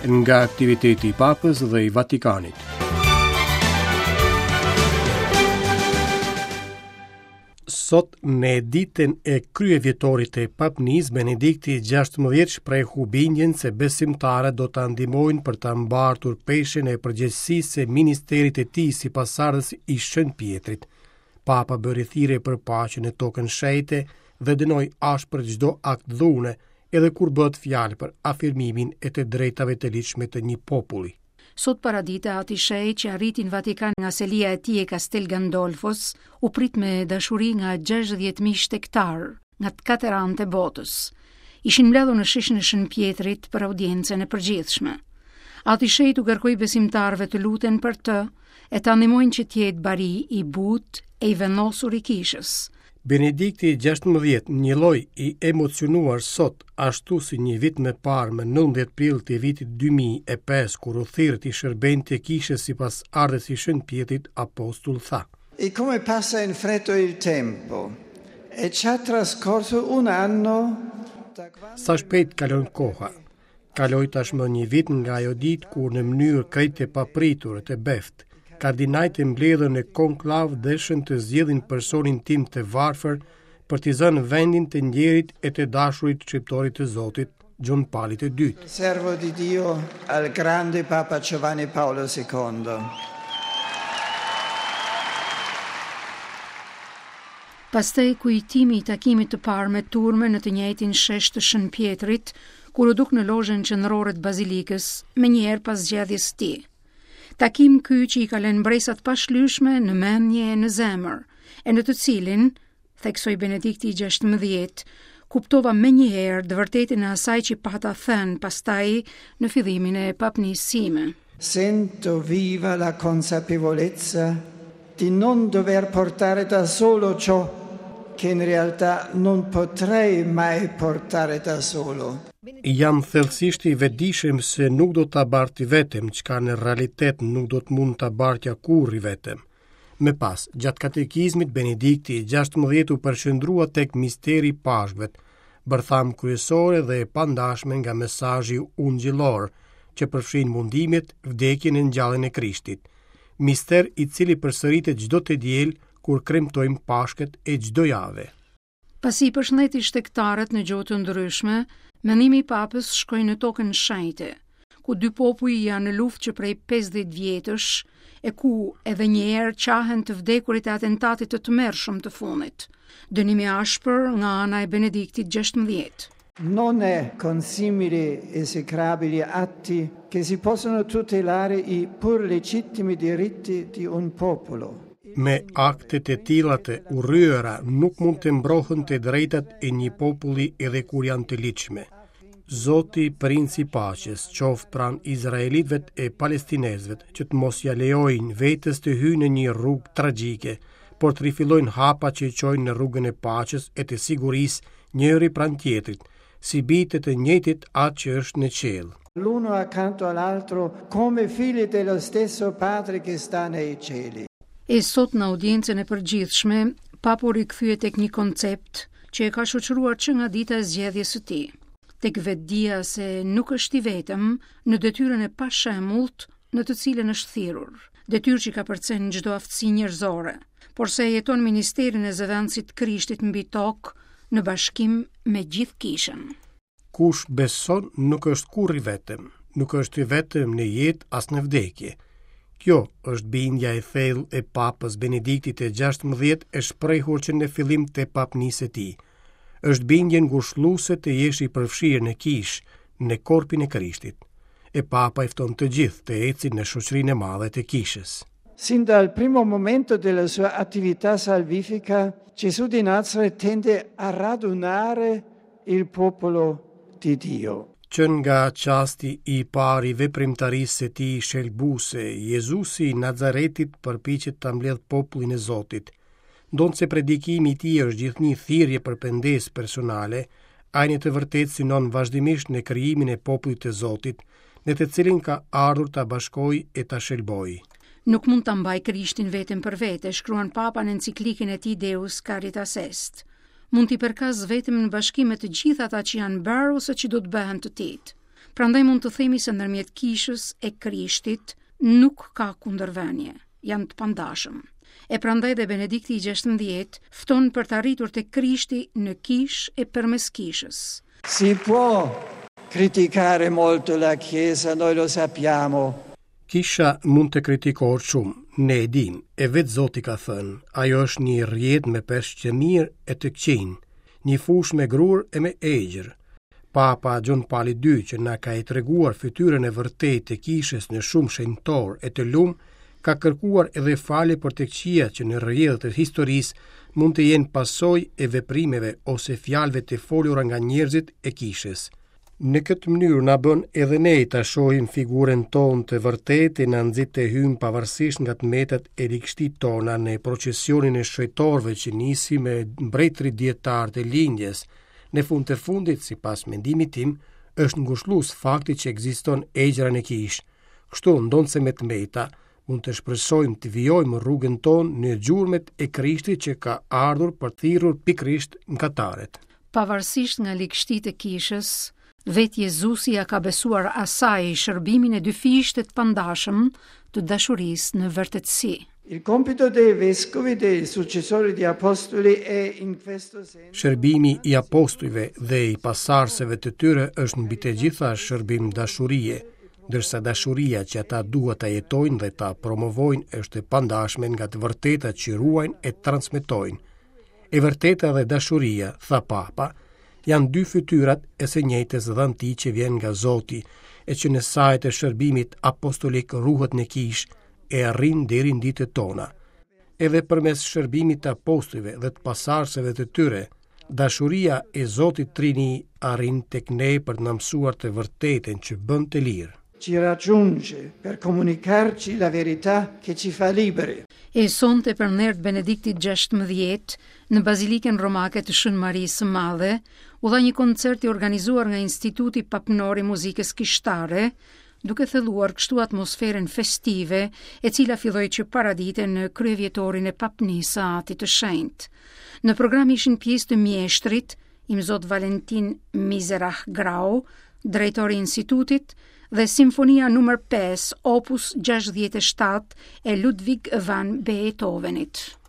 nga aktiviteti I Papës dhe I Vatikanit. Sot në ditën e kryevjetorit të Papënisë, Benedikti XVI shprehu bindjen se besimtarët do ta ndihmojnë për ta mbartur peshën e përgjegjësisë së ministerit të tij si pasardhës I Shën Pjetrit. Papa bëri thirrje për paqen e tokën shëjte dhe dënoi ashpër çdo akt dhune, edhe kur bëhet fjalë për afirmimin e të drejtave të ligjshme të një populli. Sot paradita ati shej që arriti në Vatikan nga selia e tij e Castel Gandolfos u prit me dashuri nga 60.000 shtektar nga të katëran të botës. Ishin mbledhur në shishën e Shën Pjetrit për audiencën e përgjithshme. Ati shej u kërkoi besimtarëve të luten për të e ta ndihmojnë që të jetë bari I butë e I vendosur I kishës. Benedikti XVI, një lloj I emocionuar sot, ashtu si një vit më parë më 19 prill të vitit 2005, kur u thirrët I shërbejnë të kishës sipas ardhes I Shën Pjetrit, apostull tha: E come passa in fretta il tempo, e c'è trascorso un anno. Sa shpejt kalon koha. Kaloi tashmë një vit nga ajo ditë kur në mënyrë krejt e papritur të beft, kardinajt e mbledhën në konklav dëshën të zgjedhin personin tim të varfër për t'i zënë vendin të ndjerit e të dashurit shqiptorit të Zotit, Gjon Pali II. Servo di Dio al grande Papa Giovanni Paolo II. Pastaj kujtimi I takimit të parë me turme në të njëjtin shesh të Shën Pjetrit, kur u duk në lozhen qendrore të bazilikës, menjëherë pas zgjedhjes së tij. Takim ky që I ka lënë mbresat pashlyeshme në mendje e në zemër, e në të cilin, theksoi Benedikti XVI, kuptova menjëherë të vërtetën e asaj që pata thënë pastaj në fillimin e papënisë sime. Sento viva la consapevolezza di non dover portare da solo ciò che in realtà non potrei mai portare da solo. Jam thellësisht I vetëdijshëm se nuk do ta barti vetëm, çka në realitet nuk do të mund ta bartja kurrë vetëm. Me pas, gjatë katekizmit, Benedikti XVI u përshëndrua tek misteri I Pashkëve, bërtham kryesore dhe e pandashme nga mesazhi ungjillor, që përfshin mundimet, vdekjen e ngjalljen e Krishtit. Mister I cili përsëritet çdo të diel kur kremtojmë Pashkët e çdo javë. Pasi përshëndeti shtektarët në gjuhë të ndryshme, mendimi I papës shkoi në tokën shenjte, ku dy popuj janë në luftë që prej 50 vjetësh, e ku edhe një herë qahen të vdekurit e atentatit të tmerrshëm të fundit. Dënimi ashpër nga ana e Benediktit XVI. Non è con simili esecrabili atti che si possono tutelare I pur legittimi diritti di un popolo. Me aktet e tilla të urryera nuk mund të mbrohen të drejtat e një populli edhe kur janë të ligjshme. Zoti Princi I Paqes qoftë pranë izraelitëve e palestinezëve që të mos ja lejojnë vetes të hyjnë në një rrugë tragjike, por të rifillojnë hapa që I çojnë në rrugën e paqes e të sigurisë njëri pranë tjetrit, si bijtë të njëjtit atë që është në qiell. L'uno accanto all'altro come figli dello stesso Padre che sta nei cieli. E sot në audiencën e përgjithshme, Papa u rikthye tek një koncept që e ka shoqëruar që nga dita e zgjedhjes së tij, tek vetdia se nuk është I vetëm në detyrën e pashemullt në të cilën është thirrur, detyrë që ka përcen çdo aftësi njerëzore, por se jeton ministerin e zëvendësit të Krishtit mbi tokë në bashkim me gjithë kishën. Kush beson nuk është kurrë I vetëm, nuk është I vetëm në jetë as në vdekje. Kjo është bindja e thellë e Papës Benediktit XVI e shprehur që në fillim të papënisë së tij. Është bindje ngushëlluese të jesh I përfshirë në kishë, në korpin e Krishtit. E Papa I fton të gjithë të ecin në shoqërinë e madhe të kishës. Sin dal primo momento della sua attività salvifica, Gesù di Nazaret tende a radunare il popolo di Dio. Që nga qasti I pari veprimtarisë së tij shelbuse, Jezusi I Nazaretit përpiqet ta mbledh popullin e Zotit. Ndonse predikimi I tij është gjithnjë thirrje për pengesë personale, ai në të vërtetë synon vazhdimisht në krijimin e popullit të Zotit, në të cilin ka ardhur ta bashkojë e ta shelbojë. Nuk mund ta mbaj Krishtin vetëm për vete, shkruan Papa në enciklikën e tij Deus Caritas Est. Mund t'i përkas vetëm në bashkim me të gjithë ata që janë bërë ose që do të bëhen të tij. Prandaj mund të themi se ndërmjet kishës e Krishtit nuk ka kundërvënie, janë të pandashëm. E prandaj dhe Benedikti i 16 fton për të arritur te Krishti në kishë e përmes kishës. Si può criticare molto la Chiesa, noi lo sappiamo. Kisha mund të kritikohet shumë, ne e dim, e vetë Zoti ka thënë, ajo është një rrjet me peshq të mirë e të këqij, një fush me grur e me egër. Papa Gjon Pali II, që na ka i treguar fytyrën e vërtetë të kishës në shumë shenjtor e të lumë, ka kërkuar edhe falje për të këqijat që në rrjedhët e historisë mund të jenë pasojë e veprimeve ose fjalëve të folura nga njerëzit e kishës. Në këtë mënyrë na bën edhe ne ta shohim figurën tonë të vërtetë e na nxit të hyjmë pavarësisht nga tmetat e rikështit tona në procesionin e shëjtorëve që nisi me mbretërit dietar të lindjes. Në fund të fundit, sipas mendimit tim, është ngushëllues fakti që ekziston egjëra në kishë. Kështu ndonse me tmeta mund të shpresojmë të vijojmë rrugën tonë në gjurmët e Krishtit që ka ardhur për të thirrur pikërisht mëkatarët. Pavarësisht nga likështitë e kishës, vetë Jezusi ja ka besuar asaj shërbimin e dyfishtë të pandashëm të dashurisë në vërtetësi. Il compito dei vescovi, dei successori di apostoli è in questo senso. Shërbimi i apostujve dhe i pasarseve të tyre është mbi të gjitha shërbim dashurie, ndërsa dashuria që ata duhet ta jetojnë dhe ta promovojnë është e pandashme nga të vërtetat që ruajnë e transmetojnë. E vërteta dhe dashuria, tha Papa, janë dy fytyrat e së njëjtës dhënti që vjen nga Zoti, e që në sajt e shërbimit apostolik ruhet në kishë e arrin deri në ditët tona. Edhe përmes shërbimit të apostujve dhe të pasarseve të tyre, dashuria e Zotit Trini arrin tek ne për të na mësuar të vërtetën që bën të lirë. Ci raggiunge per comunicarci la verità che ci fa liberi. E sonte për nert Benediktit 16 në Bazilikën Romake të Shën Marisë së Madhe, u dha një koncert i organizuar nga Instituti Papnor i Muzikës Kishtare, duke thelluar kështu atmosferën festive, e cila filloi që paradite në kryevjetorin e papnisë së Atit të Shenjtë. Në program ishin pjesë të mjeshtrit, Imzot Valentin Mizerah Grau, drejtori i institutit, dhe Simfonia nr. 5, opus 67 e Ludwig van Beethovenit.